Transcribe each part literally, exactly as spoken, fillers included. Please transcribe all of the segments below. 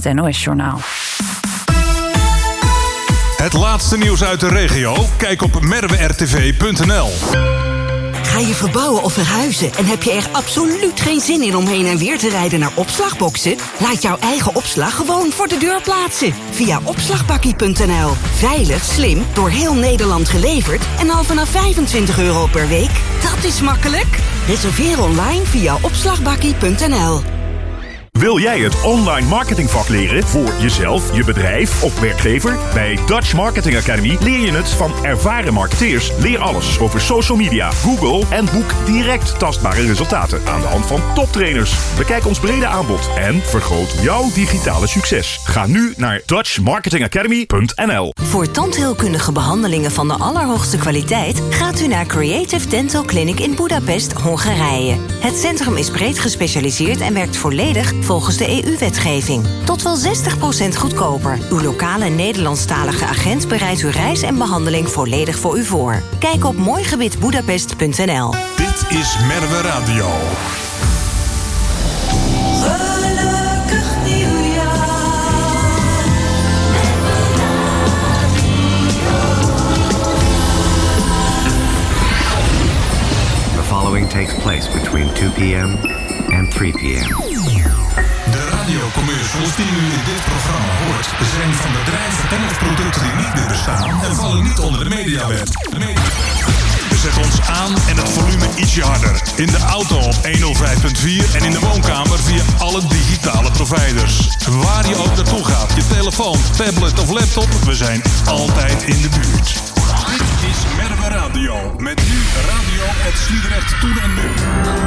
het N O S-journaal. Het laatste nieuws uit de regio? Kijk op merwe r t v punt n l. Ga je verbouwen of verhuizen en heb je er absoluut geen zin in om heen en weer te rijden naar opslagboxen? Laat jouw eigen opslag gewoon voor de deur plaatsen. Via opslagbakkie punt n l. Veilig, slim, door heel Nederland geleverd en al vanaf vijfentwintig euro per week. Dat is makkelijk. Reserveer online via opslagbakkie punt n l. Wil jij het online marketingvak leren voor jezelf, je bedrijf of werkgever? Bij Dutch Marketing Academy leer je het van ervaren marketeers. Leer alles over social media, Google en boek direct tastbare resultaten aan de hand van toptrainers. Bekijk ons brede aanbod en vergroot jouw digitale succes. Ga nu naar dutch marketing academy punt n l. Voor tandheelkundige behandelingen van de allerhoogste kwaliteit gaat u naar Creative Dental Clinic in Budapest, Hongarije. Het centrum is breed gespecialiseerd en werkt volledig volgens de E U-wetgeving. Tot wel zestig procent goedkoper. Uw lokale Nederlandstalige agent bereidt uw reis en behandeling volledig voor u voor. Kijk op mooigebied budapest punt n l. Dit is Merwe Radio. Gelukkig nieuwjaar. The following takes place between two p.m. and three p.m. De radiocommercials die u in dit programma hoort zijn van bedrijven en of producten die niet meer bestaan en vallen niet onder de mediawet. De media... Zet ons aan en het volume ietsje harder. In de auto op honderdvijf punt vier en in de woonkamer via alle digitale providers. Waar je ook naartoe gaat, je telefoon, tablet of laptop, we zijn altijd in de buurt. Dit is Merwe Radio. Met nu Radio het Sliedrecht Toen en Nu.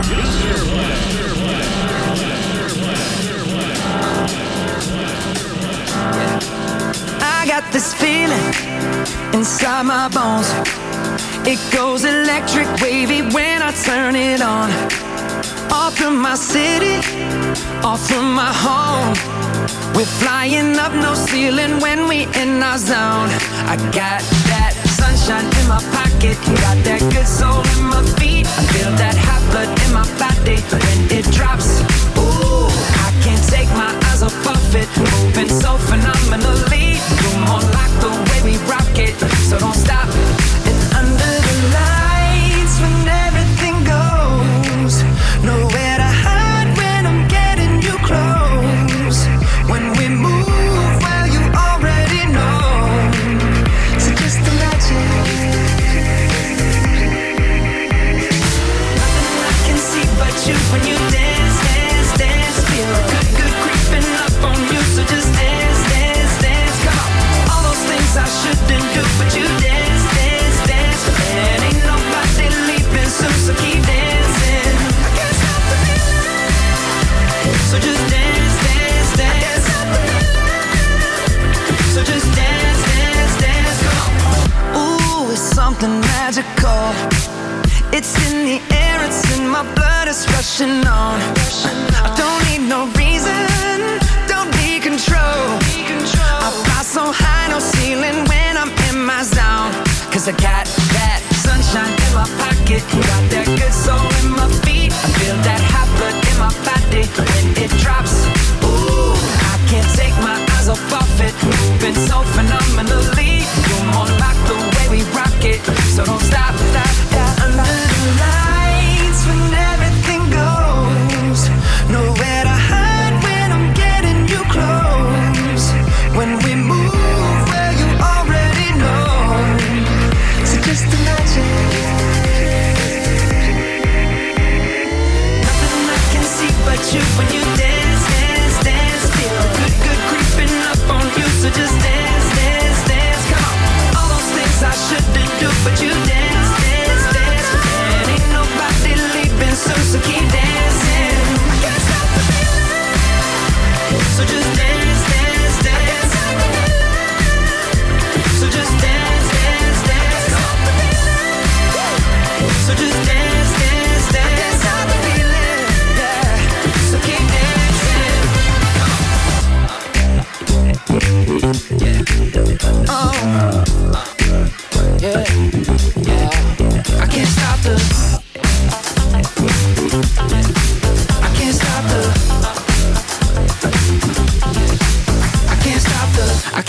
I got this feeling inside my bones. It goes electric wavy when I turn it on. Off from my city, off from my home. We're flying up no ceiling when we in our zone. I got that sunshine in my pocket, got that good soul in my feet. I feel that hot blood in my body when it drops. Ooh, I can't take my eyes off of it, moving so phenomenally. You're more like the way we rock it, so don't stop. And under the lights when everything goes, nowhere to hide when I'm getting you close. When we move, well you already know. So just imagine. Nothing I can see but you when you dance, dance, dance. Feel good, good creeping up on you. So just dance, dance, dance. Come on. All those things I shouldn't do, but you dance, dance, dance. And ain't nobody leaving soon, so keep dancing. I can't stop the feeling. So just dance, dance, dance. I can't stop the feeling. So just dance, dance, dance. Come on. Ooh, it's something magical. It's in the air, it's in my blood, it's rushing on. I don't need no reason, don't need control. I fly so high, no ceiling when I'm in my zone. Cause I got that sunshine in my pocket, got that good soul in my feet. I feel that hot blood in my body when it drops. Ooh, I can't take my eyes off of it, moving so phenomenally. You're more like the way we rock it, so don't stop, stop, stop. Under the lights when everything goes, nowhere to hide when I'm getting you close. When we move, well you already know. So just imagine. Nothing I can see but you when you dance, dance.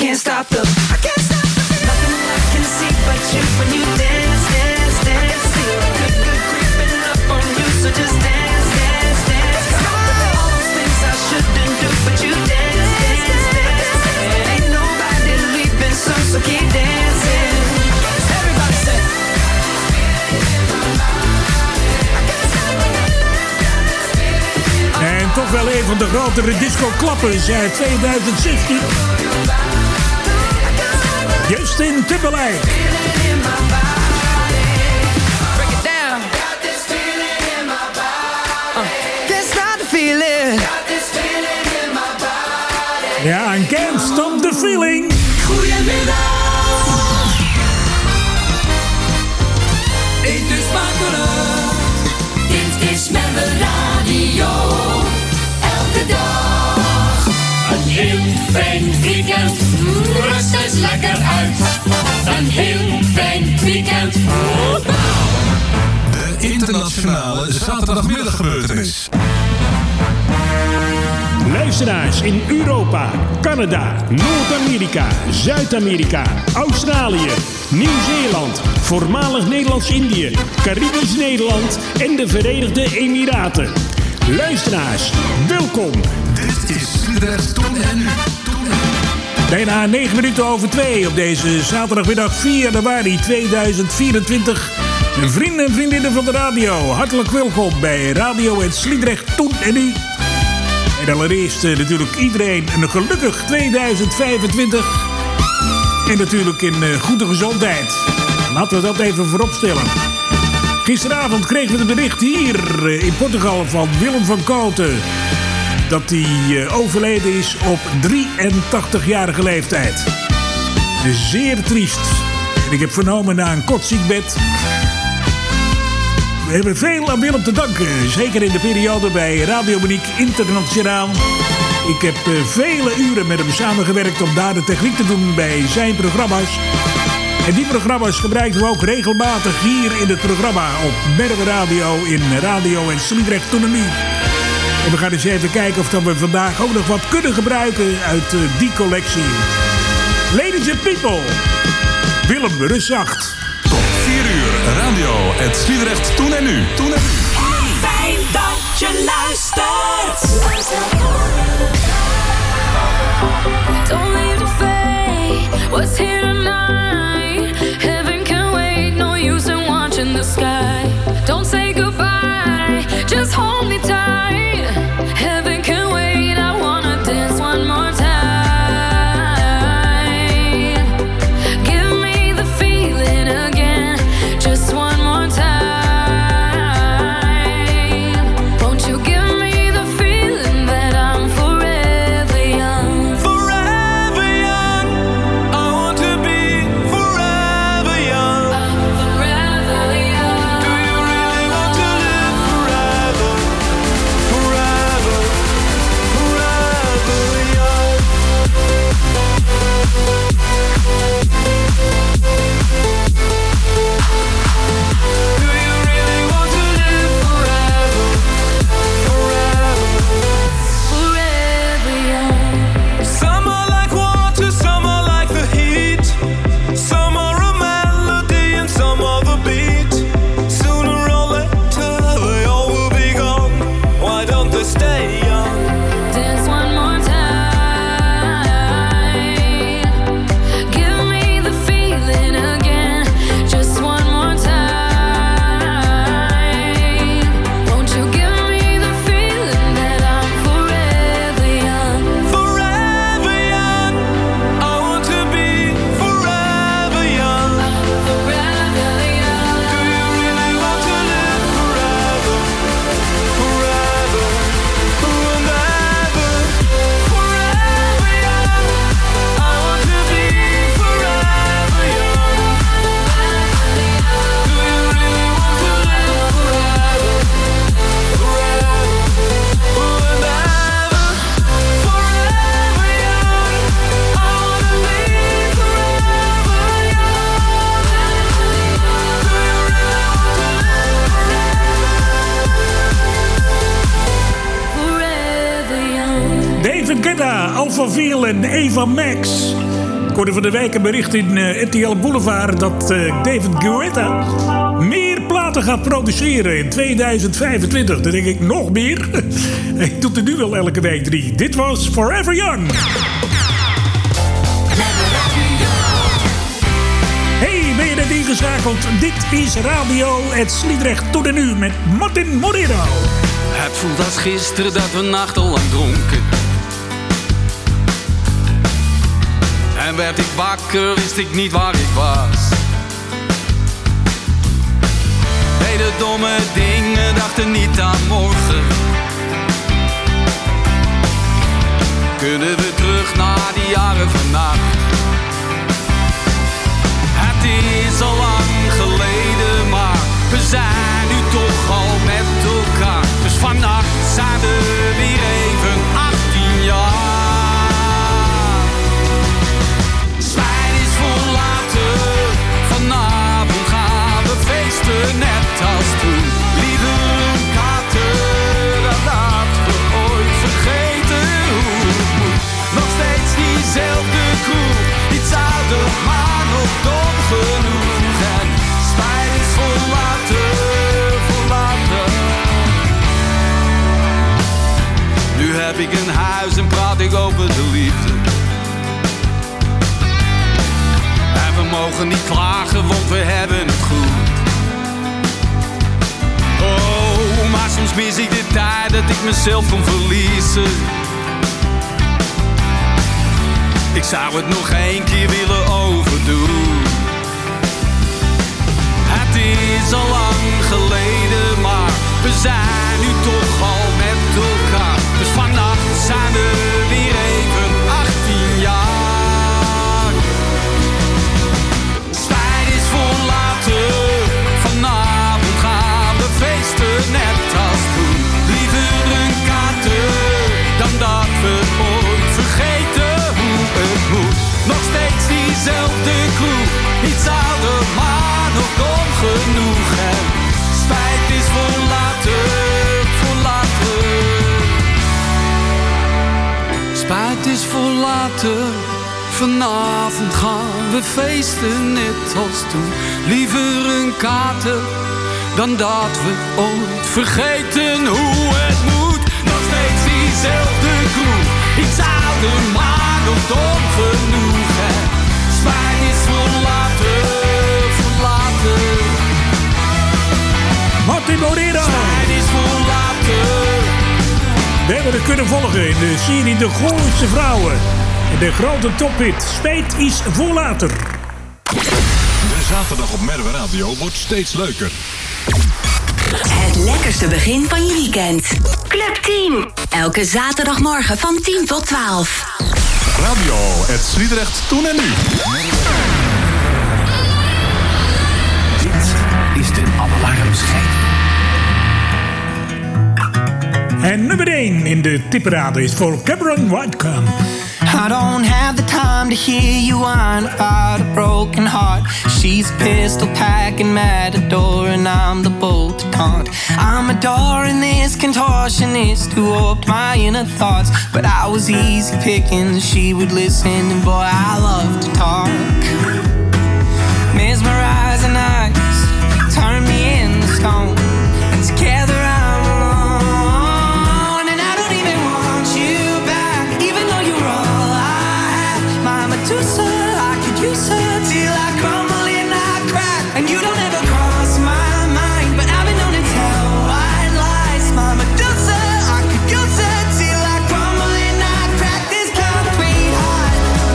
can't stop the, I can't stop the feeling. Nothing I can see but you when you dance, dance, dance. Feel good, good creeping up on you, so just dance, dance, dance. All those things I shouldn't do, but you dance, dance, dance. Ain't nobody leaving soon, so keep dancing. Everybody say. En toch wel een van de grotere disco-klappers uit tweeduizend zestien. Justin Timberlake. Break it down. Uh, can't stop the feeling. Ja, en Can't Stop the Feeling. Goedemiddag. Het is makkelijk. Dit is mijn radio. Elke dag. Een heel fijn weekend. Rust eens lekker uit. Een heel fijn weekend. De internationale zaterdagmiddaggebeurtenis. Luisteraars in Europa, Canada, Noord-Amerika, Zuid-Amerika, Australië, Nieuw-Zeeland, voormalig Nederlands-Indië, Caribisch Nederland en de Verenigde Emiraten. Luisteraars, welkom. Dit is Sliedrecht Toen en Nu. Toen en Nu. Bijna negen minuten over twee op deze zaterdagmiddag vier januari tweeduizend vierentwintig. Vrienden en vriendinnen van de radio, hartelijk welkom bij Radio en Sliedrecht Toen en Nu. En allereerst uh, natuurlijk iedereen een gelukkig tweeduizend vijfentwintig. En natuurlijk in uh, goede gezondheid. Laten we dat even vooropstellen. Gisteravond kregen we het bericht hier uh, in Portugal van Willem van Kooten. Dat hij uh, overleden is op drieëntachtigjarige leeftijd. Zeer triest. En ik heb vernomen na een kort ziekbed. We hebben veel aan Willem te danken. Zeker in de periode bij Radio Monique Internationaal. Ik heb uh, vele uren met hem samengewerkt om daar de techniek te doen bij zijn programma's. En die programma's gebruiken we ook regelmatig hier in het programma op Merwe Radio in Radio en Sliedrecht Toen en Nu. En we gaan eens even kijken of dat we vandaag ook nog wat kunnen gebruiken uit uh, die collectie. Ladies and people, Willem, rust zacht. Tot vier uur radio het Sliedrecht Toen en Nu. Toen en Nu. Fijn dat je luistert. Don't leave the fate. What's here tonight? Heaven can wait. No use in watching the sky. Don't say goodbye. Just hold me tight. Heaven can wait. I wanna dance one more time. Give me the feeling again. Just one more time. Won't you give me the feeling that I'm forever young? Forever young. I want to be forever young. I'm forever young. Do you really want to live forever? Forever, forever young. Do you really want to live forever? Forever. Forever young. Some are like water, some are like the heat. Some are a melody and some are the beat. Sooner or later they all will be gone. Why don't they stay young? Dance one more time. Give me the feeling again. Just one more time. Won't you give me the feeling that I'm forever young? Forever young. I want to be forever young. Forever young. Do you really want to live forever? Forever and ever. Forever young. I want to be forever young. Do you really want to live forever? Forever and ever. Forever young. I want to be forever young. Do you really want to live Forever young. David Guetta, Alphaville en Eva Max. hoorde van de wijk een bericht in uh, R T L Boulevard dat uh, David Guetta meer platen gaat produceren in tweeduizend vijfentwintig. Dan denk ik, nog meer? Hij doet er nu wel elke week drie. Dit was Forever Young. Hey, ben je net ingeschakeld? Dit is Radio Het Sliedrecht tot en nu met Martin Moreno. Het voelt als gisteren dat we nachtenlang dronken. En werd ik wakker, wist ik niet waar ik was. Deden domme dingen, dachten niet aan morgen. Kunnen we terug naar die jaren vannacht? Het is al lang geleden, maar we zijn nu toch al met elkaar. Dus vannacht zijn we weer even achttien jaar. Spijt is verlaten, vanavond gaan we feesten net als toen. Liever een kater dan dat we ooit vergeten hoe het moet. Nog steeds diezelfde kroeg, iets ouder maar nog dom genoeg. En spijt is verlaten, verlaten. Nu heb ik een huis en praat ik over de liefde. En we mogen niet klagen, want we hebben het goed. Oh, maar soms mis ik de tijd dat ik mezelf kon verliezen. Ik zou het nog één keer willen overdoen. Het is al lang geleden, maar we zijn nu toch al met elkaar. Dus vannacht zijn we weer even achttien jaar. Spijt is verlaten, vanavond gaan we feesten net als toen. Liever een kater dan dat we ooit vergeten hoe het moet. Nog steeds diezelfde kroeg, iets ouder maar nog dom genoeg. En spijt is verlaten, verlaten. Spijt is verlaten, vanavond gaan we feesten net als toen. Liever een kater dan dat we ooit vergeten hoe het moet. Nog steeds diezelfde kroeg, iets ouder maar nog dom genoeg. En spijt is verlaten, verlaten. Martin Moreno. Spijt is verlaten. We hebben het kunnen volgen in de serie De Gooise Vrouwen. De grote tophit Spijt is voor later. De zaterdag op Merwe Radio wordt steeds leuker. Het lekkerste begin van je weekend. Club tien. Elke zaterdagmorgen van tien tot twaalf. Radio Het Sliedrecht toen en nu. Dit is de alarmschijf. En nummer één in de tipperade is voor Cameron Whitecomb. I don't have the time to hear you whine about a broken heart. She's a pistol packing matador and I'm the bolt to taunt. I'm adoring this contortionist who warped my inner thoughts. But I was easy picking, she would listen and boy I love to talk. Mesmerizing eyes turn me into stone. And together I'm alone. And I don't even want you back, even though you're all I have. My Medusa, I could use her till I crumble and I crack. And you don't ever cross my mind, but I've been known to tell white lies. My Medusa, I could use her till I crumble and I crack. This concrete heart,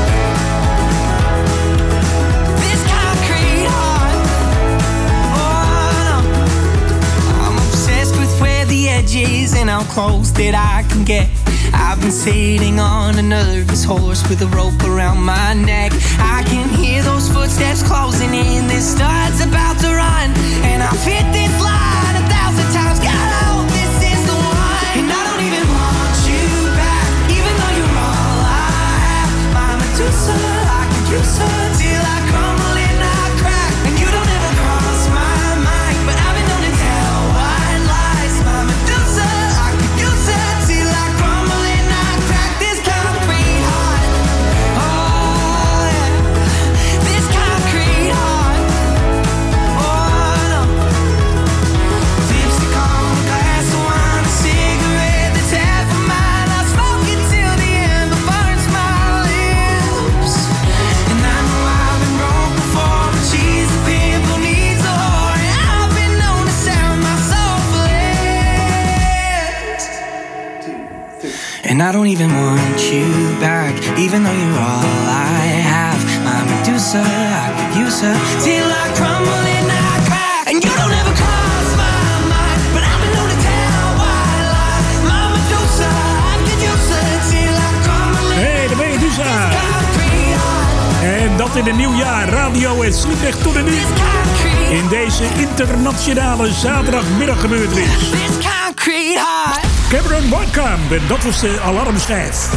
this concrete heart. Oh no, I'm obsessed with where the edge is and how close that I can get. I've been sitting on a nervous horse with a rope around my neck. I can hear those footsteps closing in. This start's about to run, and I've hit this line a thousand times. God, I hope this is the one. And I don't even want you back, even though you're all I have. My Medusa, I could use her till I crumble and I crack. And you don't ever cross my mind, but I've been known to tell white lies. My Medusa, I could use her till I crumble and I crack. This concrete heart, oh yeah. I don't even want you back, even though you're all I have. My Medusa, I could use her till I crumble and I crack. And you don't ever cross my mind, but I've been known to tell white lies. My Medusa, I could use her till I crumble and Hey, de Medusa. En dat in een nieuw jaar. Radio en Sliedrecht tot en nu. In deze internationale zaterdagmiddaggebeurtenis. Cameron Whitekamp, en dat was de alarmschijf.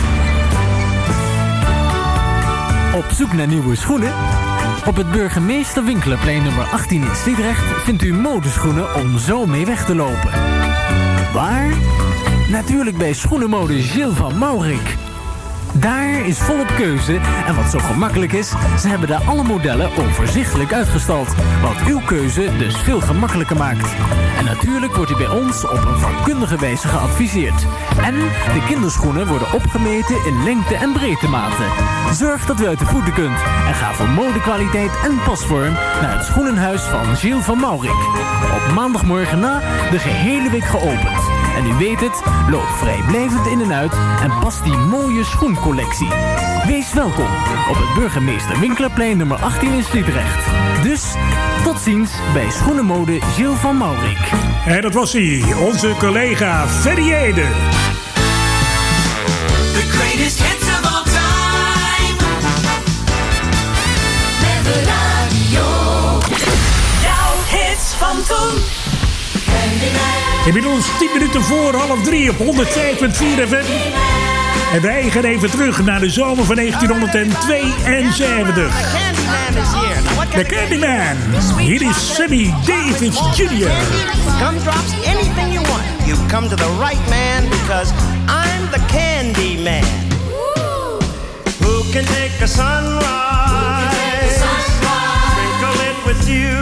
Op zoek naar nieuwe schoenen? Op het Burgemeester Winkelerplein nummer achttien in Sliedrecht vindt u modeschoenen om zo mee weg te lopen. Waar? Natuurlijk bij schoenenmode Gilles van Maurik. Daar is volop keuze en wat zo gemakkelijk is, ze hebben daar alle modellen overzichtelijk uitgestald. Wat uw keuze dus veel gemakkelijker maakt. En natuurlijk wordt u bij ons op een vakkundige wijze geadviseerd. En de kinderschoenen worden opgemeten in lengte- en breedtematen. Zorg dat u uit de voeten kunt en ga voor modekwaliteit en pasvorm naar het schoenenhuis van Gilles van Maurik. Op maandagmorgen na de gehele week geopend. En u weet het, loop vrijblijvend in en uit en pas die mooie schoencollectie. Wees welkom op het Burgemeester Winkelerplein nummer achttien in Sliedrecht. Dus tot ziens bij schoenenmode Gilles van Maurik. En dat was hij, onze collega Ferry Ede. The greatest hits of all time. Met de radio. Jouw hits van toen. Inmiddels tien minuten voor half drie op honderdvijf komma vier F M. En wij gaan even terug naar de zomer van negentienhonderdtweeënzeventig. The Candyman. Hier is Sammy Davis junior Gumdrops, anything you want. You've come to the right man because I'm the Candyman. Who can take a sunrise? Sprinkle it with you.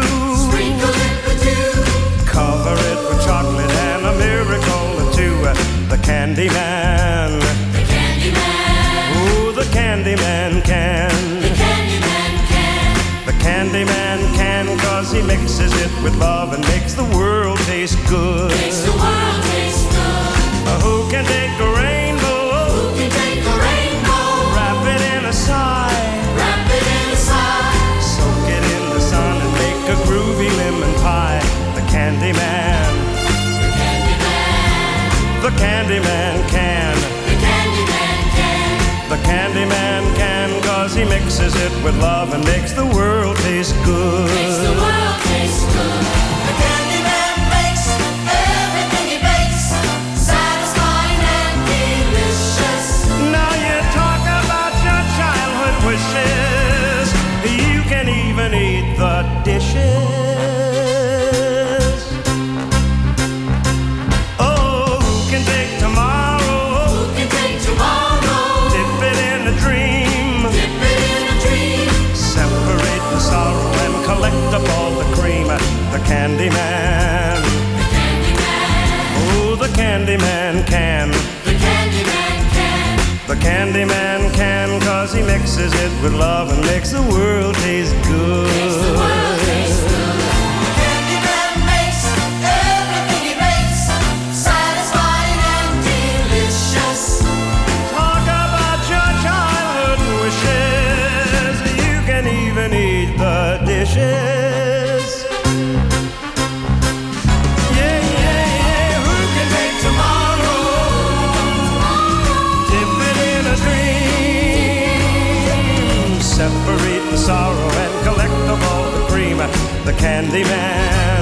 Cover it with chocolate and a miracle or two. The Candyman. The Candyman. Ooh, the Candyman can. The Candyman can. The Candyman can, cause he mixes it with love and makes the world taste good. Makes the world taste good. Uh, who can take a rainbow? Who can take a rainbow? Wrap it in a sigh. Wrap it in a sigh. Soak it in the sun and make a groovy lemon pie. The Candyman. The Candyman. The Candyman can. The Candyman can. The Candyman can, cause he mixes it with love and makes the world taste good. Makes the world taste good. The Candyman makes everything he bakes satisfying and delicious. Now you talk about your childhood wishes. You can even eat the dishes. The Candyman. The Candyman. Oh, the Candyman can. The Candyman can. The Candyman can, cause he mixes it with love and makes the world taste good. Makes the world taste good. The Candyman makes everything he makes satisfying and delicious. Talk about your childhood wishes. You can even eat the dishes. Separate the sorrow and collect of all the cream. The Candyman.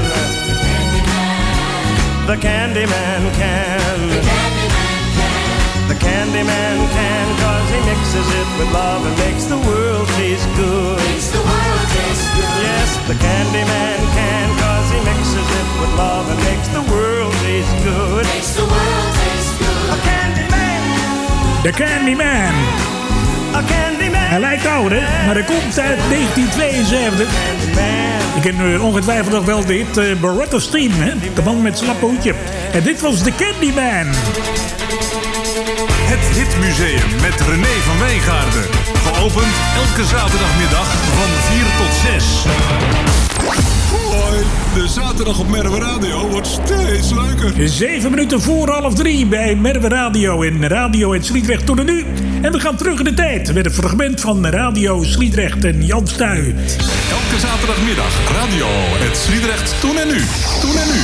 The Candyman can. The Candyman can. The Candyman can, cause he mixes it with love and makes the world taste good. Makes the world taste good. Yes, the Candyman can, cause he mixes it with love and makes the world taste good. Makes the world taste good. A Candyman. The Candyman. Hij lijkt oud, hè? Maar hij komt uit negentien tweeënzeventig. Je kent nu ongetwijfeld nog wel dit uh, Berettas Team, hè? De man met zijn slappe hoedje. En dit was The Candyman. Het Hitmuseum met René van Wijngaarden. opent elke zaterdagmiddag van vier tot zes. Hoi, de zaterdag op Merwe Radio wordt steeds leuker. Zeven minuten voor half drie bij Merwe Radio in Radio het Sliedrecht Toen en Nu. En we gaan terug in de tijd met een fragment van Radio Sliedrecht en Jan Stuy. Elke zaterdagmiddag Radio het Sliedrecht Toen en Nu. Toen en Nu.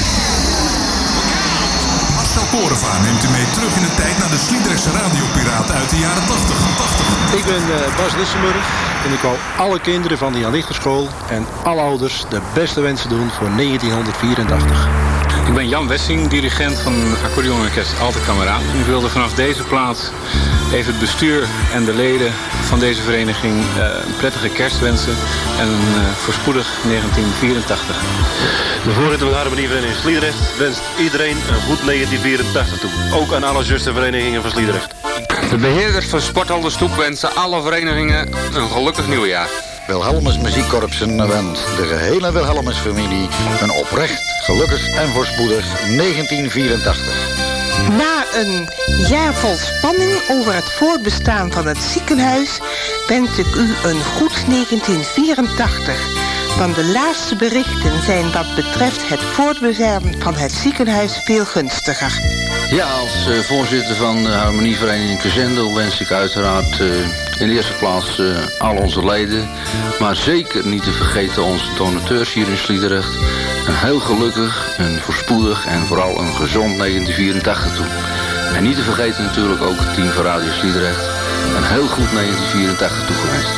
Marcel Korevaar neemt u mee terug in de tijd naar de Sliedrechtse radiopiraten uit de jaren tachtig. Ik ben uh, Bas Lissenburg en ik wou alle kinderen van de Jan Lichterschool en alle ouders de beste wensen doen voor negentienhonderdvierentachtig. Ik ben Jan Wessing, dirigent van accordeonorkest Alte Kameraad. En ik wilde vanaf deze plaats even het bestuur en de leden van deze vereniging uh, een prettige kerst wensen en een uh, voorspoedig negentienhonderdvierentachtig. De voorzitter van de Harmonievereniging Sliedrecht wenst iedereen een goed negentienhonderdvierentachtig toe. Ook aan alle zusterverenigingen van Sliedrecht. De beheerders van Sporthal de Stoep wensen alle verenigingen een gelukkig nieuwjaar. Wilhelmus Muziekkorpsen wenst de gehele Wilhelmus familie een oprecht, gelukkig en voorspoedig negentienhonderdvierentachtig. Na een jaar vol spanning over het voortbestaan van het ziekenhuis wens ik u een goed negentienhonderdvierentachtig. Want de laatste berichten zijn wat betreft het voortbestaan van het ziekenhuis veel gunstiger. Ja, als uh, voorzitter van de Harmonievereniging Crescendo wens ik uiteraard uh, in de eerste plaats uh, al onze leden, maar zeker niet te vergeten onze donateurs hier in Sliedrecht, een heel gelukkig, een voorspoedig en vooral een gezond negentienhonderdvierentachtig toe. En niet te vergeten natuurlijk ook het team van Radio Sliedrecht, een heel goed negentienhonderdvierentachtig toegewenst.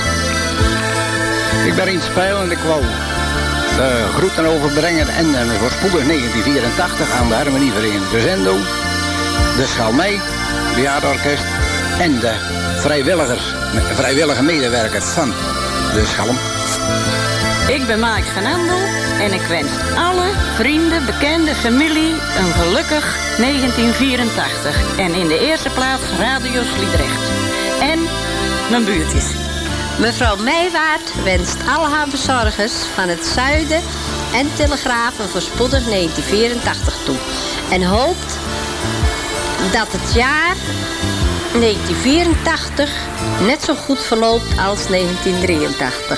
Ik ben in het spel en ik wou de groeten overbrengen en een voorspoedig negentienhonderdvierentachtig aan de Harmonievereniging Crescendo, de Schalmei, bejaardenorkest en de vrijwilligers, vrijwillige medewerkers van de Schalm. Ik ben Maik van Andel en ik wens alle vrienden, bekenden, familie een gelukkig negentienhonderdvierentachtig. En in de eerste plaats Radio Sliedrecht. En mijn buurtjes. Mevrouw Meijwaard wenst alle haar bezorgers van het Zuiden en Telegraaf een voorspoedig negentienhonderdvierentachtig toe. En hoopt dat het jaar negentienhonderdvierentachtig net zo goed verloopt als negentienhonderddrieëntachtig.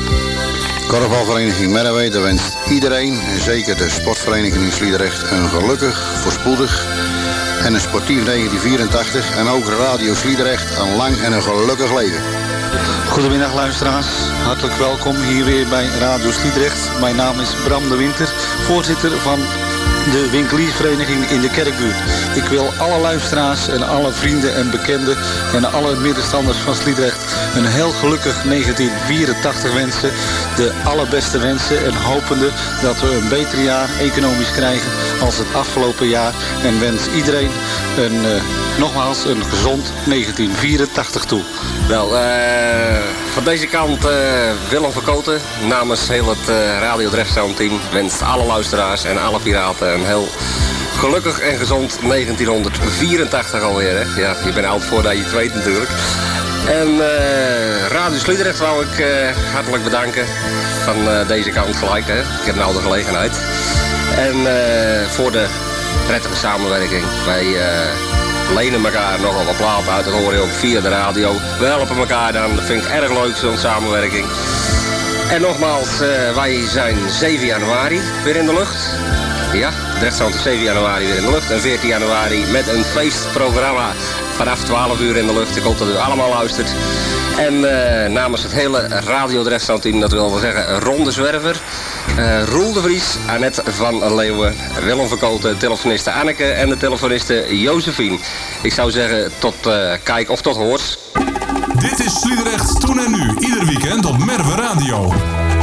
Korfbalvereniging Merwe wenst iedereen, en zeker de sportvereniging in Sliedrecht, een gelukkig, voorspoedig en een sportief negentienhonderdvierentachtig. En ook Radio Sliedrecht een lang en een gelukkig leven. Goedemiddag luisteraars, hartelijk welkom hier weer bij Radio Sliedrecht. Mijn naam is Bram de Winter, voorzitter van de winkeliersvereniging in de Kerkbuurt. Ik wil alle luisteraars en alle vrienden en bekenden en alle middenstanders van Sliedrecht een heel gelukkig negentienhonderdvierentachtig wensen. De allerbeste wensen en hopende dat we een beter jaar economisch krijgen als het afgelopen jaar. En wens iedereen een, uh, nogmaals een gezond negentienhonderdvierentachtig toe. Wel, uh, van deze kant uh, Willem Verkoten namens heel het uh, Radio Drechtsound team wenst alle luisteraars en alle piraten een heel gelukkig en gezond negentienhonderdvierentachtig alweer. Hè? Ja, je bent oud voordat je het weet natuurlijk. En uh, Radio Sliedrecht wou ik uh, hartelijk bedanken van uh, deze kant gelijk. Hè? Ik heb nou de gelegenheid. En uh, voor de prettige samenwerking. Wij uh, lenen elkaar nogal wat platen uit. Dat hoor je ook via de radio. We helpen elkaar dan. Dat vind ik erg leuk, zo'n samenwerking. En nogmaals, uh, wij zijn zeven januari weer in de lucht. Ja, Drechtsound is zeven januari weer in de lucht. En veertien januari met een feestprogramma vanaf twaalf uur in de lucht. Ik hoop dat u allemaal luistert. En uh, namens het hele Radio Drechtsound team, dat wil wel zeggen Ron de Zwerver, uh, Roel de Vries, Annette van Leeuwen, Willem Verkoten, telefoniste Anneke en de telefoniste Josephine. Ik zou zeggen tot uh, kijk of tot hoort. Dit is Sliedrecht Toen en Nu, ieder weekend op Merwe Radio.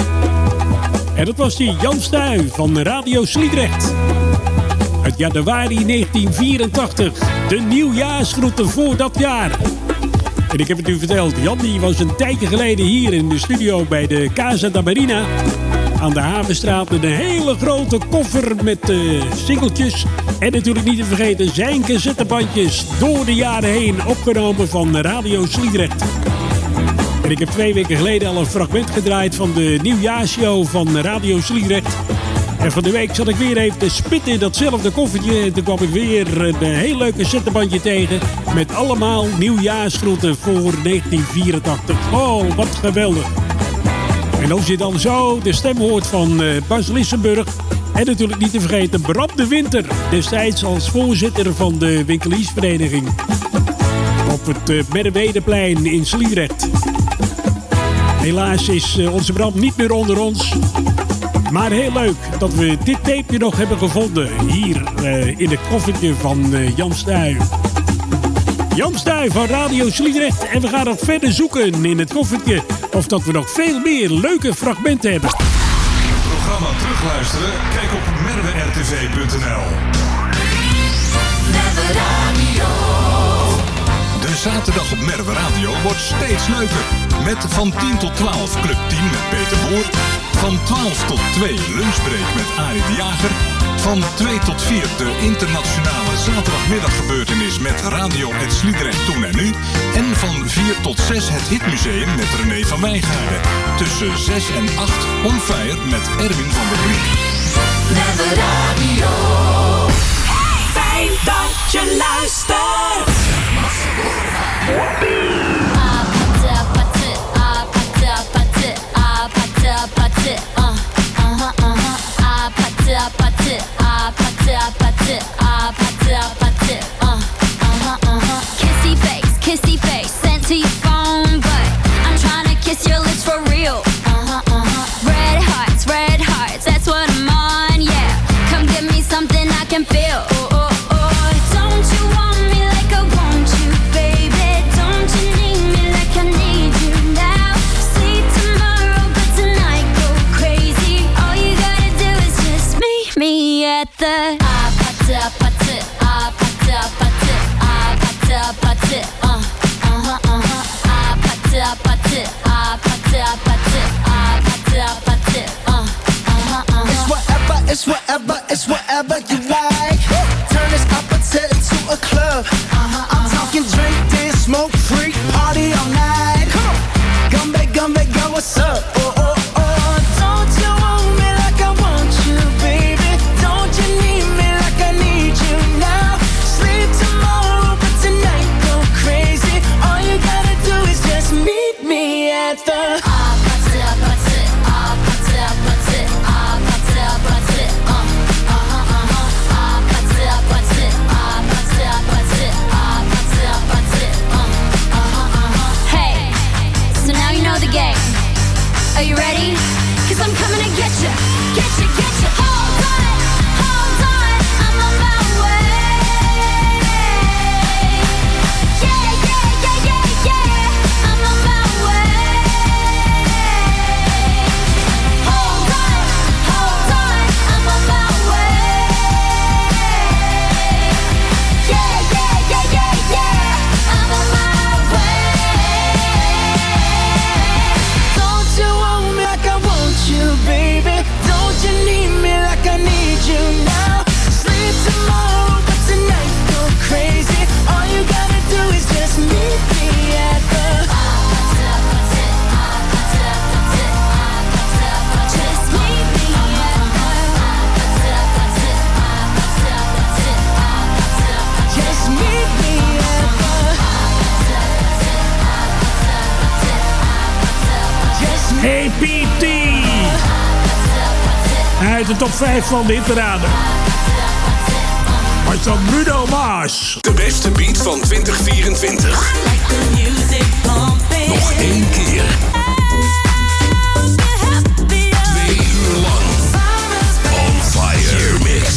En dat was die Jan Stuy van Radio Sliedrecht. Uit januari negentienhonderdvierentachtig. De nieuwjaarsgroeten voor dat jaar. En ik heb het u verteld, Jan die was een tijdje geleden hier in de studio bij de Casa da Marina. Aan de Havenstraat met een hele grote koffer met uh, singeltjes. En natuurlijk niet te vergeten zijn cassettebandjes door de jaren heen opgenomen van Radio Sliedrecht. En ik heb twee weken geleden al een fragment gedraaid van de nieuwjaarsshow van Radio Sliedrecht. En van de week zat ik weer even te spitten in datzelfde koffertje. En toen kwam ik weer een heel leuk cassettebandje tegen. Met allemaal nieuwjaarsgroeten voor negentien vierentachtig. Oh, wat geweldig. En als je dan zo de stem hoort van uh, Bas Lissenburg. En natuurlijk niet te vergeten Bram de Winter. Destijds als voorzitter van de winkeliersvereniging. Op het uh, Merwedeplein in Sliedrecht. Helaas is uh, onze Bram niet meer onder ons. Maar heel leuk dat we dit tapeje nog hebben gevonden. Hier uh, in het koffertje van uh, Jan Stuy. Jan Stuy van Radio Sliedrecht. En we gaan nog verder zoeken in het koffertje. Of dat we nog veel meer leuke fragmenten hebben. Programma terugluisteren? Kijk op merwe r t v punt n l. Merwe Radio. De zaterdag op Merwe Radio wordt steeds leuker. Met van tien tot twaalf Club tien met Peter Boer. Van twaalf tot twee Lunchbreak met Arie de Jager. Van twee tot vier de internationale zaterdagmiddaggebeurtenis met Radio Het Sliedrecht Toen en Nu. En van vier tot zes het Hitmuseum met René van Wijngaarden. Tussen zes en acht On Fire met Erwin van der Brink. Merwe Radio. Fijn dat je luistert. Kissy face, kissy face, sent to your phone, but I'm trying to kiss your lips for real. Uh-huh, uh-huh. Red hearts, red hearts, that's what I'm on, yeah. Come give me something I can feel. Oh, oh, oh. Don't you want me like I want you, baby? Don't you need me like I need you now? See tomorrow, but tonight go crazy. All you gotta do is just meet me at the ah, pata, pata, ah, pata, pata, ah, pata, pata, uh, uh-huh, uh-huh, ah, pata, pata, ah, pata, pata, ah, pata, pata, uh, uh-huh, uh-huh. It's whatever, it's whatever, it's whatever you like. Turn this opposite into a club. Uh-huh, I'm talking drink, dance, smoke, freak, party all night. Come on, gumbe, gumbe, go, what's up? Oh, oh, oh, don't you want me like I want you, baby? Don't you need me like I need you now? Sleep tomorrow, but tonight go crazy. All you gotta do is just meet me at the Ah, pata, pata, ah, pata, pata, ah, pata, pata, uh, uh-huh, uh-huh, ah, pata, pata, ah, pata, pata, ah, pata, pata, uh, uh-huh, uh-huh. Hey, so now you know the game. Are you ready? 'Cause I'm coming to get you, get you, get you. Hold on, hold on, I'm on my way. Yeah, yeah, yeah, yeah, yeah, I'm on my way. Hold on, hold on, I'm on my way. Yeah, yeah, yeah, yeah, yeah, I'm on my way. Don't you want me like I want you, baby? Don't you need me like I need you now? Sleep tomorrow, but tonight go crazy. All you gotta do is just meet me at the Just meet me Just meet me at the Just meet Hey P T! Uit de top vijf van de hitparade. Was dat Bruno Mars? De beste beat van twintig vierentwintig. Nog één keer. Twee uur lang. On Fire Mix.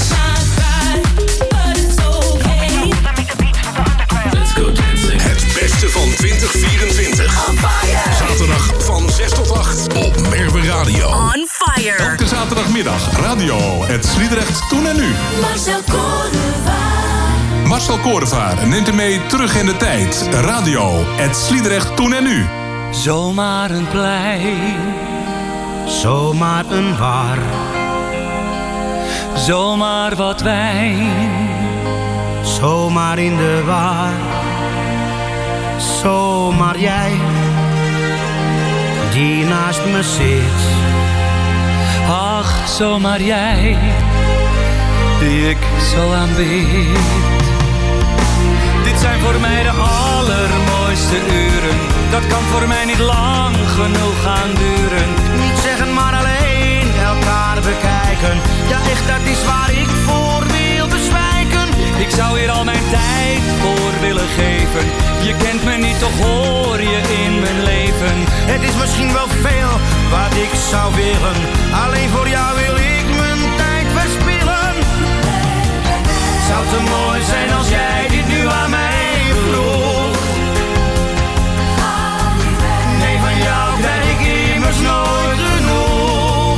Het beste van twintig vierentwintig. Zaterdag van zes tot acht op Merwe Radio. On Fire. Elke zaterdagmiddag Radio Het Sliedrecht Toen en Nu. Marcel Korevaar. Marcel Korevaar neemt hem mee terug in de tijd. Radio Het Sliedrecht Toen en Nu. Zomaar een plein, zomaar een bar, zomaar wat wijn, zomaar in de war, zomaar jij die naast me zit. Ach, zomaar jij, die ik zo aanbid. Dit zijn voor mij de allermooiste uren, dat kan voor mij niet lang genoeg gaan duren. Niet zeggen maar alleen elkaar bekijken, ja echt dat is waar ik voor wil bezwijken. Ik zou hier al mijn tijd voor willen geven, je kent me niet, toch hoor je in mijn leven. Het is misschien wel veel wat ik zou willen, alleen voor jou wil ik mijn tijd verspillen. Zou te mooi zijn als jij dit nu aan mij vroeg. Nee, van jou krijg ik immers nooit genoeg.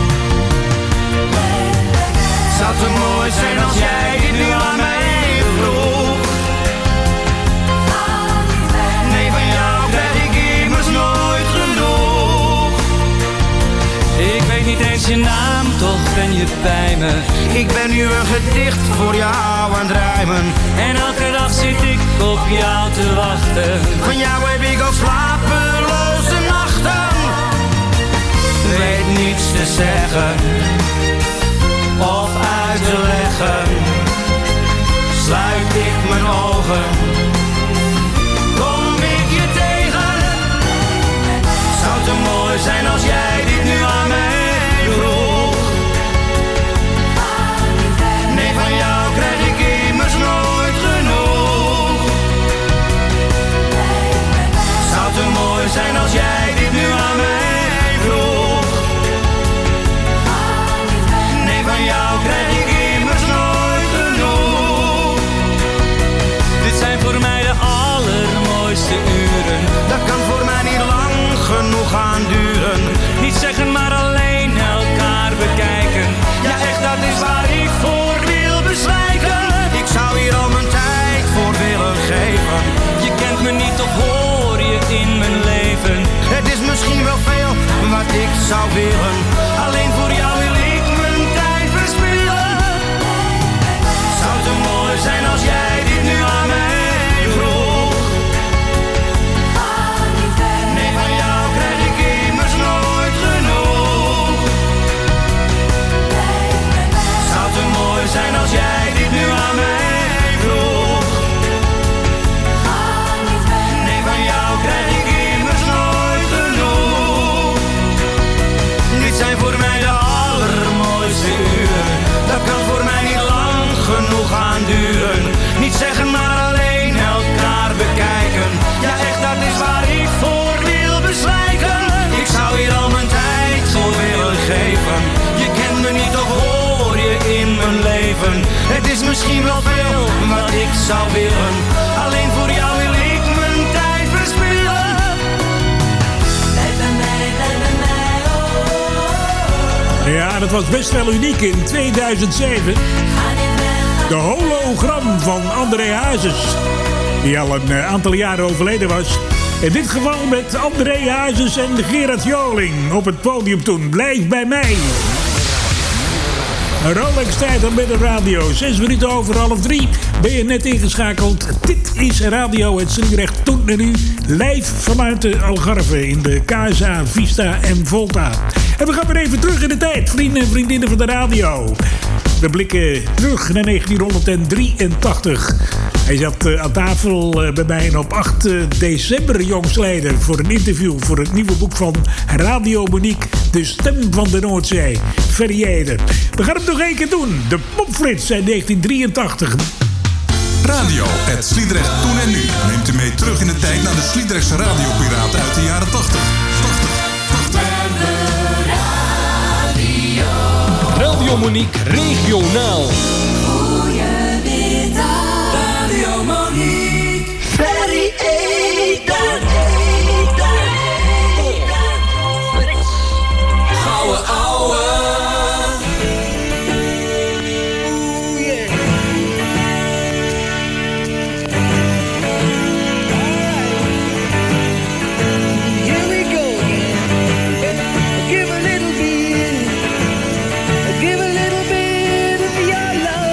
Zou te mooi zijn als jij dit nu aan mij vroeg. Nee, van jou krijg ik immers nooit genoeg. Ik weet niet eens je naam, toch ben je bij me. Ik ben nu een gedicht voor jou aan het rijmen. En elke dag zit ik op jou te wachten. Van jou heb ik al slapeloze nachten. Weet niets te zeggen of uit te leggen. Sluit ik mijn ogen, kom ik je tegen. Zou te mooi zijn als jij dit nu aan mij vroeg. Nee, van jou krijg ik immers nooit genoeg. Zou te mooi zijn als jij dit nu aan mij vroeg. Nee, van jou krijg ik immers nooit genoeg. Dit zijn voor mij de allermooiste uren, dat kan voor mij niet lang genoeg gaan duren. Niet zeggen maar alleen elkaar bekijken. Ja echt, dat is waar ik voor wil bezwijken. Ik zou hier al mijn tijd voor willen geven. Je kent me niet, toch hoor je in mijn leven. Het is misschien wel veel wat ik zou willen, alleen voor jou wil ik mijn tijd verspillen. Zou te mooi zijn als jij dit nu aan mij vroeg. Nee, van jou krijg ik immers nooit genoeg. Zou te mooi zijn als jij dit nu aan mij vroeg. Nee, van jou krijg ik immers nooit genoeg. Dit zijn voor mij de allermooiste uren, dat kan voor mij niet lang genoeg gaan duren. Niet zeggen maar alleen elkaar bekijken. Ja echt, dat is waar ik voor wil bezwijken. Ik zou hier al mijn tijd voor willen geven. Je kent me niet, toch hoor je in mijn leven. Het is misschien wel veel wat ik zou willen, alleen voor jou wil ik mijn tijd verspillen. Blijf bij mij, blijf bij mij, oh. Ja, dat was best wel uniek in tweeduizend zeven. De hologram van André Hazes, die al een aantal jaren overleden was. In dit geval met André Hazes en Gerard Joling op het podium toen. Blijf bij mij. Een Rolex-tijd op met de radio. Zes minuten over half drie ben je net ingeschakeld. Dit is Radio Het Sliedrecht toen en nu. Live vanuit de Algarve in de K S A, Vista en Volta. En we gaan weer even terug in de tijd, vrienden en vriendinnen van de radio. We blikken terug naar negentienhonderddrieëntachtig. Hij zat uh, aan tafel uh, bij mij en op acht december jongsleden voor een interview voor het nieuwe boek van Radio Monique, De Stem van de Noordzee, Verriede. We gaan het nog één keer doen. De Popflits uit negentien drieëntachtig. Radio Het Sliedrecht toen en nu neemt u mee terug in de tijd naar de Sliedrechtse radiopiraten uit de jaren tachtig. Radio Monique regionaal. Goedemiddag, Radio Monique. Very Eden. Ouwe, ouwe. Here we go again. Give a little bit. Give a little bit of your love.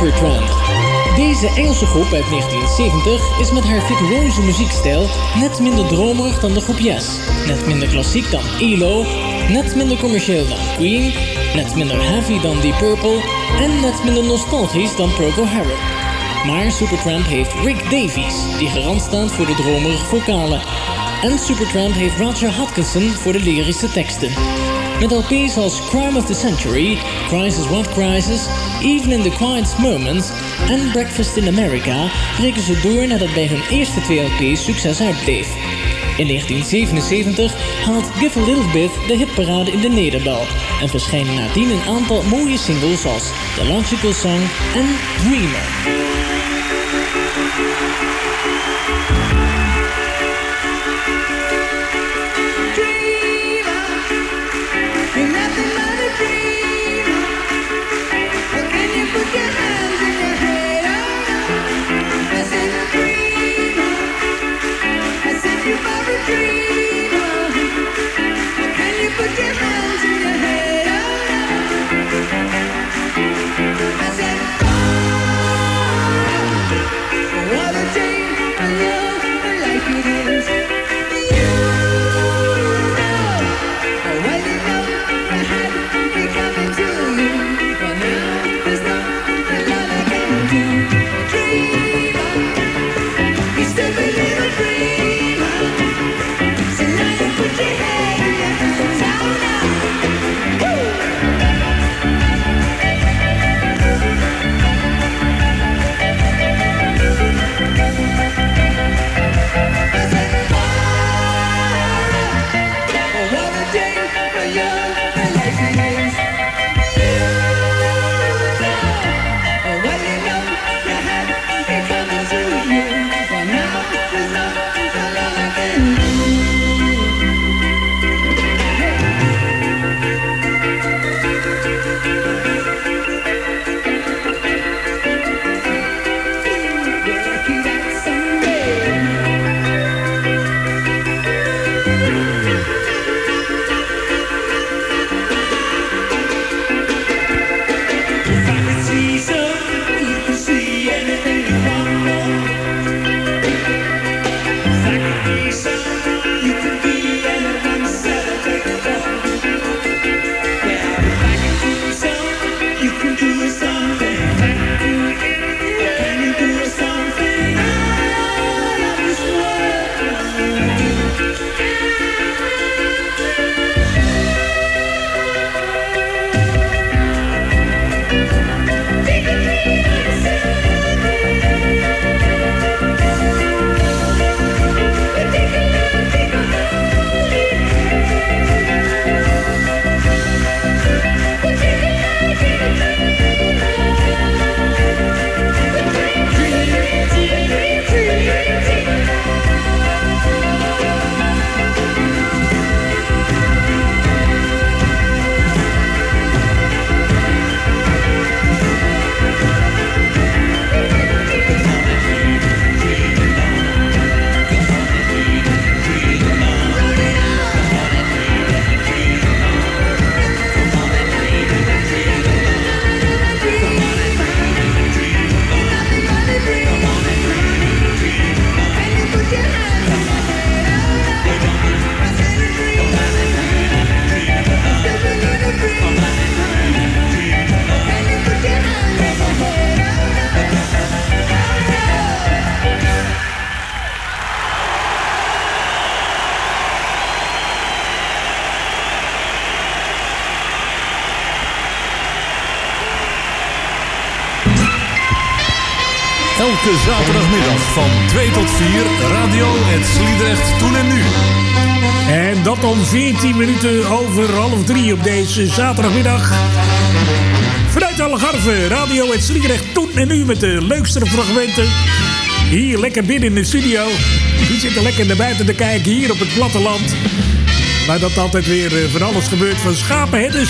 Supertramp. Deze Engelse groep uit negentien zeventig is met haar virtuoze muziekstijl net minder dromerig dan de groep Yes, net minder klassiek dan E L O, net minder commercieel dan Queen, net minder heavy dan Deep Purple en net minder nostalgisch dan Procol Harum. Maar Supertramp heeft Rick Davies, die garant staat voor de dromerige vocalen. En Supertramp heeft Roger Hodgkinson voor de lyrische teksten. Met L P's als Crime of the Century, Crisis What Crisis, Even in the Quiet Moments en Breakfast in America breken ze door nadat bij hun eerste twee L P's succes uitbleef. In negentien zevenenzeventig haalt Give a Little Bit de hitparade in de Nederbel en verschijnen nadien een aantal mooie singles als The Logical Song en Dreamer. Elke zaterdagmiddag van twee tot vier, radio het Sliedrecht toen en nu. En dat om veertien minuten over half drie op deze zaterdagmiddag. Vanuit Algarve, radio het Sliedrecht toen en nu met de leukste fragmenten. Hier lekker binnen in de studio. Die zitten lekker naar buiten te kijken hier op het platteland. Maar dat altijd weer van alles gebeurt, van schapenherders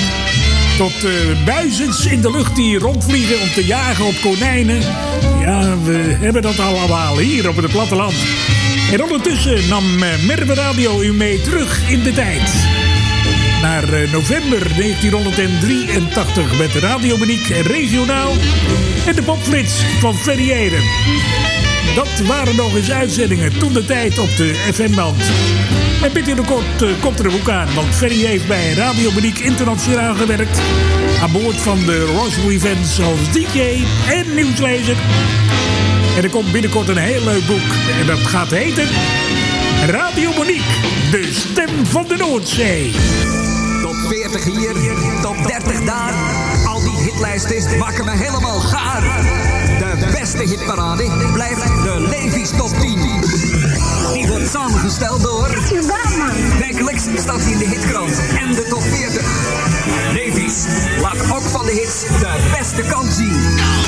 tot uh, buizens in de lucht die rondvliegen om te jagen op konijnen. Ja, we hebben dat allemaal hier op het platteland. En ondertussen nam uh, Merwe Radio u mee terug in de tijd. naar uh, november negentienhonderddrieëntachtig met Radio Monique regionaal en de Popflits van Ferry Eden. Dat waren nog eens uitzendingen toen de tijd op de F M-band. En binnenkort uh, komt er een boek aan, want Ferry heeft bij Radio Monique internationaal gewerkt. Aan boord van de Roswell Events als D J en nieuwslezer. En er komt binnenkort een heel leuk boek. En dat gaat heten Radio Monique, de stem van de Noordzee. Top veertig hier, top dertig daar. Al die hitlijsten maken me helemaal gaar. De beste hitparade blijft de Levi's Top tien. Die wordt samengesteld door... Wekelijks staat hij in de hitkrant en de top veertig. Levi's laat ook van de hits de beste kant zien.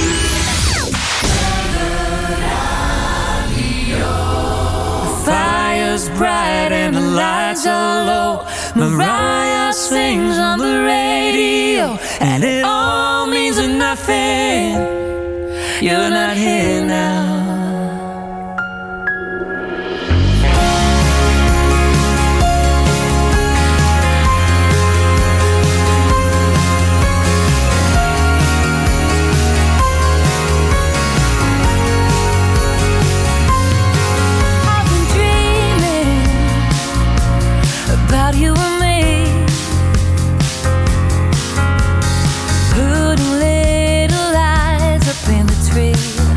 Fire's bright and the lights are low. Mariah sings on the radio, and it all means nothing. You're not here now. You and me, putting little lights up in the tree.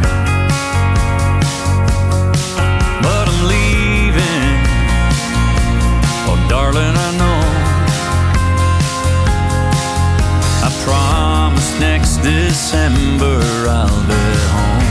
But I'm leaving, oh darling, I know. I promise next December I'll be home.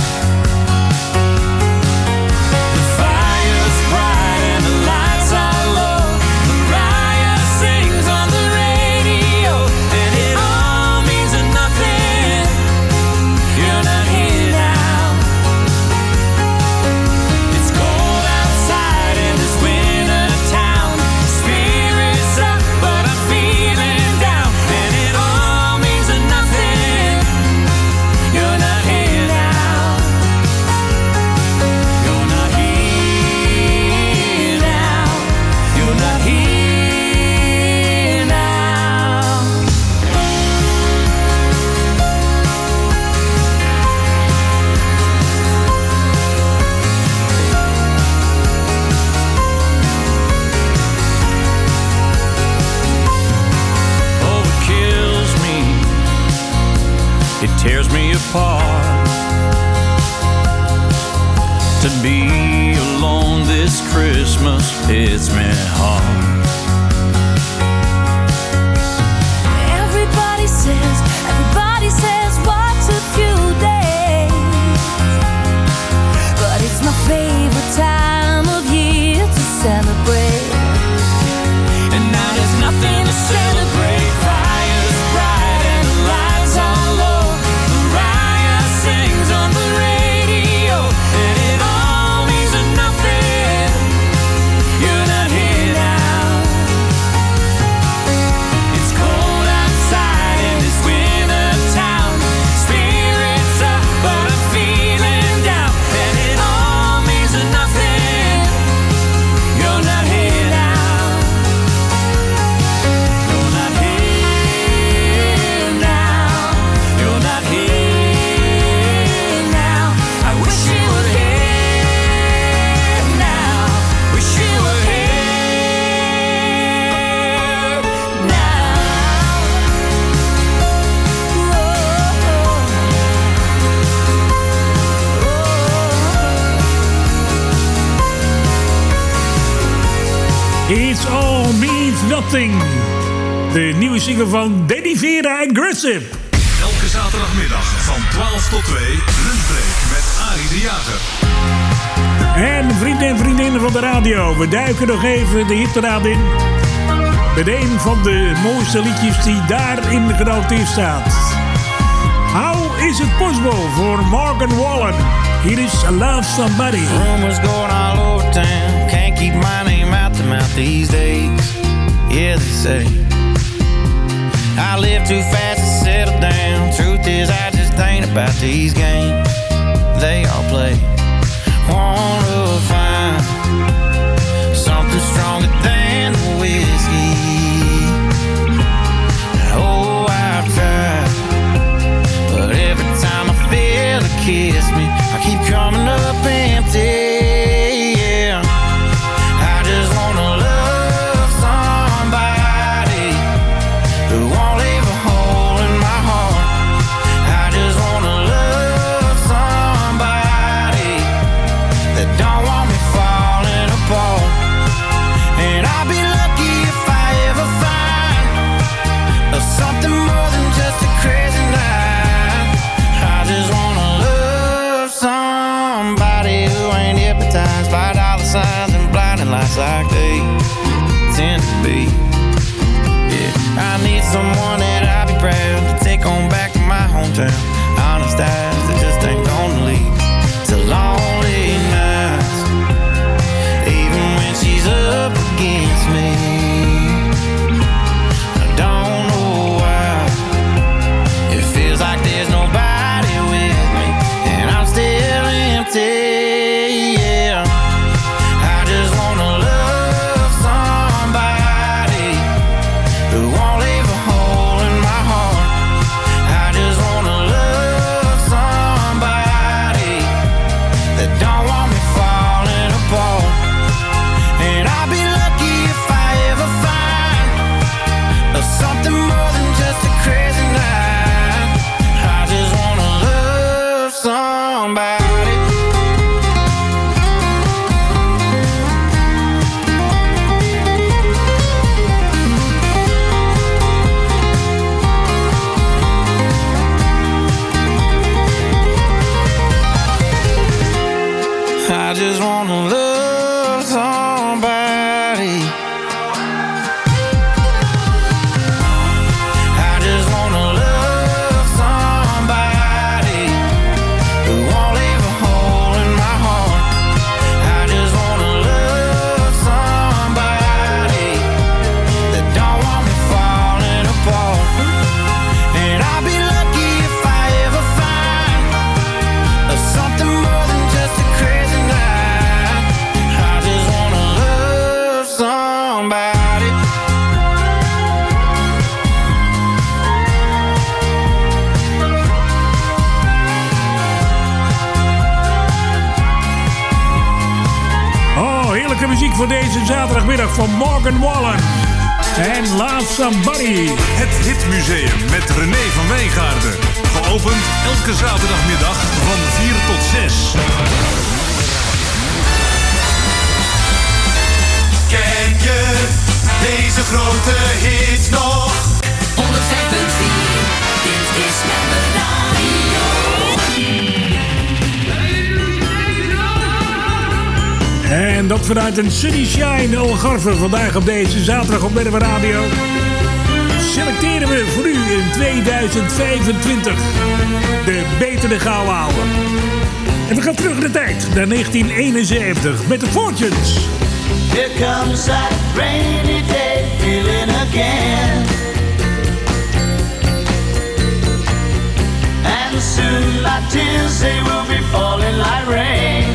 Tears me apart to be alone this Christmas hits me hard. Everybody says, everybody says what's a few days, but it's my favorite time of year to celebrate. And now there's nothing to celebrate. Fire's bright and the lights are low. Sings on the radio, and it all means nothing. You're not here now. It's cold outside in this winter town. Spirits up, but I'm feeling down, and it all means nothing. You're not here now. You're not here now. You're not here. It's All Means Nothing. De nieuwe single van Danny Vera en Aggressive. Elke zaterdagmiddag van twaalf tot twee, lunchbreak met Arie de Jager. En vrienden en vriendinnen van de radio, we duiken nog even de hitparade in. Met een van de mooiste liedjes die daarin genoteerd staat. How is it possible voor Morgan Wallen? Here is Love Somebody. Rumors going all over town. Can't keep my name out the mouth these days. Yeah, they say I live too fast to settle down. Truth is, I just ain't about these games they all play. Wanna find something stronger than whiskey. downtown. Honest eyes that just ain't gonna lead to lonely nights. Even when she's up against me, I don't know why. It feels like there's nobody with me, and I'm still empty. I just wanna love somebody. I just wanna love somebody who won't leave a hole in my heart. I just wanna love somebody that don't want me falling apart. And I'll be lucky if I ever find something more than just a crazy night. Somebody. Oh, heerlijke muziek voor deze zaterdagmiddag van Morgan Wallen. En Love Somebody. Het Hitmuseum met René van Wijngaarden. Geopend elke zaterdagmiddag van vier tot zes. Ken je deze grote hits nog? honderd vijf punt vier, dit is mijn radio. En dat vanuit een Sunny Shine Algarve vandaag op deze zaterdag op Merwe Radio. Selecteren we voor u in tweeduizend vijfentwintig de betere gouden ouwe. En we gaan terug in de tijd naar negentien eenenzeventig met de Fortunes. Here comes that rainy day feeling again. And soon my tears, they will be falling like rain.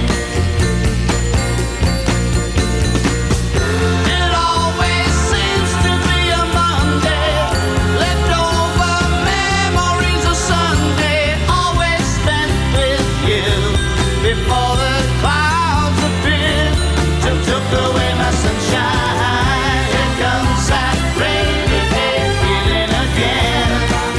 It always seems to be a Monday, leftover memories of Sunday, always spent with you before the clouds appear to took away my sunshine. Here comes that rainy day feeling again.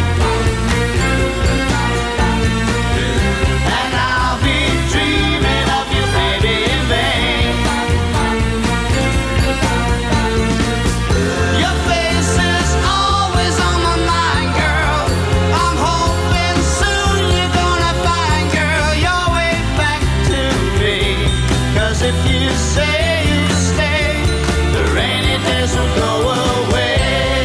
And I'll be dreaming of you, baby, in vain. Your face is always on my mind, girl. I'm hoping soon you're gonna find, girl, your way back to me. 'Cause if you say will go away.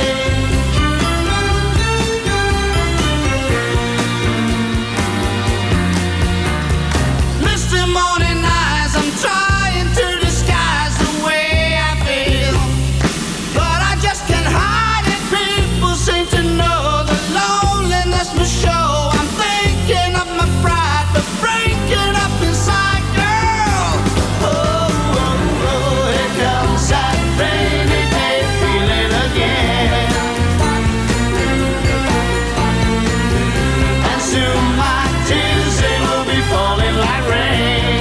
Misty morning eyes, I'm trying to disguise the way I feel, but I just can't hide it. People seem to know the loneliness must show. I'm thinking of my pride, but breaking up inside, girl. Oh, oh, oh, here comes that rainy day feeling again. And soon my tears, they will be falling like rain.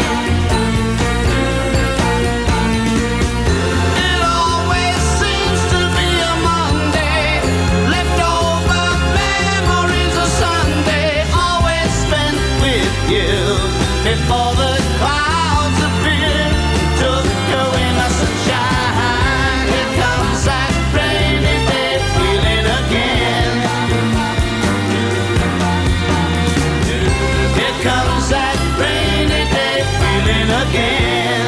It always seems to be a Monday, leftover memories of Sunday, always spent with you before the clouds appear, took away my sunshine. Here comes that rainy day feeling again. Here comes that rainy day feeling again.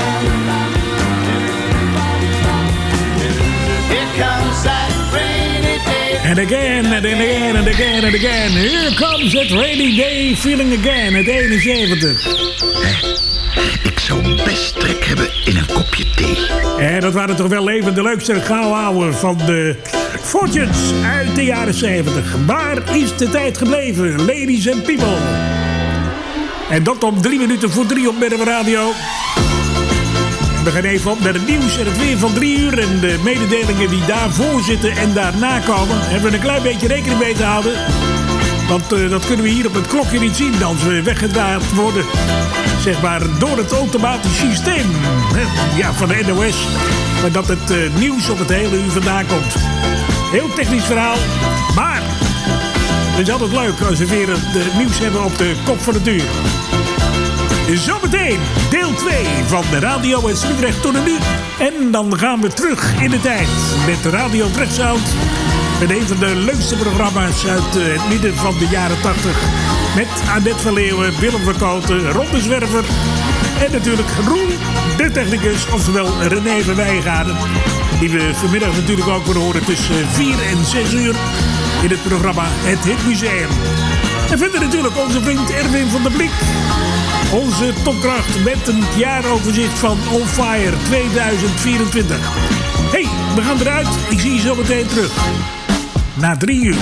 Here comes that rainy day And again, and again, and again, and again. Here comes that rainy day feeling again, at eenenzeventig. Ik zou best trek hebben in een kopje thee. En dat waren toch wel even de leukste gauwhouden van de Fortunes uit de jaren zeventig. Waar is de tijd gebleven, ladies and people? En dat om drie minuten voor drie op Merwe Radio. We gaan even op naar het nieuws en het weer van drie uur. En de mededelingen die daarvoor zitten en daarna komen. Hebben we een klein beetje rekening mee te houden. Want uh, dat kunnen we hier op het klokje niet zien als we weggedraaid worden. Zeg maar door het automatisch systeem. Ja, van de N O S. Maar dat het uh, nieuws op het hele uur vandaan komt. Heel technisch verhaal. Maar het is altijd leuk als we weer het nieuws hebben op de kop van het uur. Zometeen deel twee van de Radio en Sliedrecht tot en nu. En dan gaan we terug in de tijd met Radio Drechtsound. Met een van de leukste programma's uit het midden van de jaren tachtig. Met Annette van Leeuwen, Willem van Kooten, Ron de Zwerver. En natuurlijk Roel, de technicus, oftewel René van Wijngaarden. Die we vanmiddag natuurlijk ook weer horen tussen vier en zes uur in het programma Het Hitmuseum. En verder natuurlijk onze vriend Erwin van der Blik. Onze topkracht met een jaaroverzicht van On Fire tweeduizend vierentwintig. Hey, we gaan eruit. Ik zie je zo meteen terug. Na drie uur.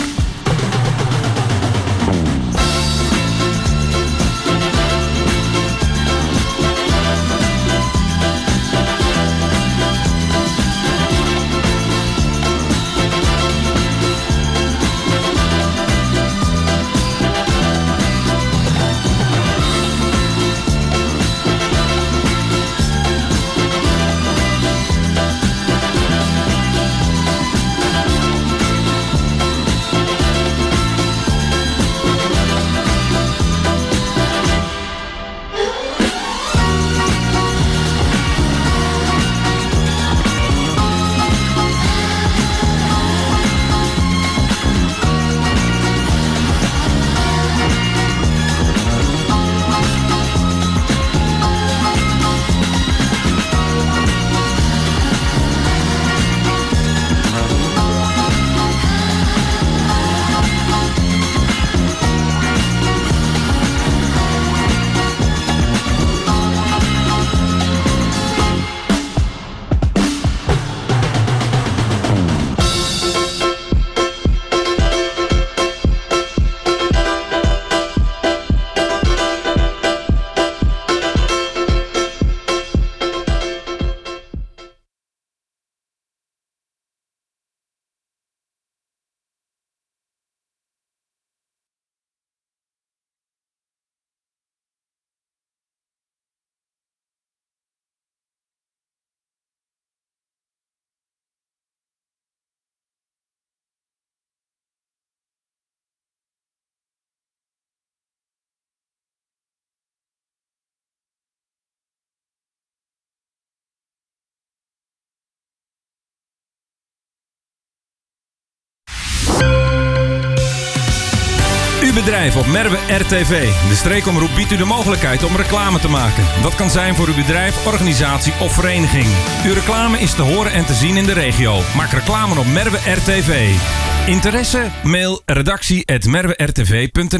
Uw bedrijf op Merwe R T V. De streekomroep biedt u de mogelijkheid om reclame te maken. Dat kan zijn voor uw bedrijf, organisatie of vereniging. Uw reclame is te horen en te zien in de regio. Maak reclame op Merwe R T V. Interesse? Mail redactie at merwe r t v punt n l.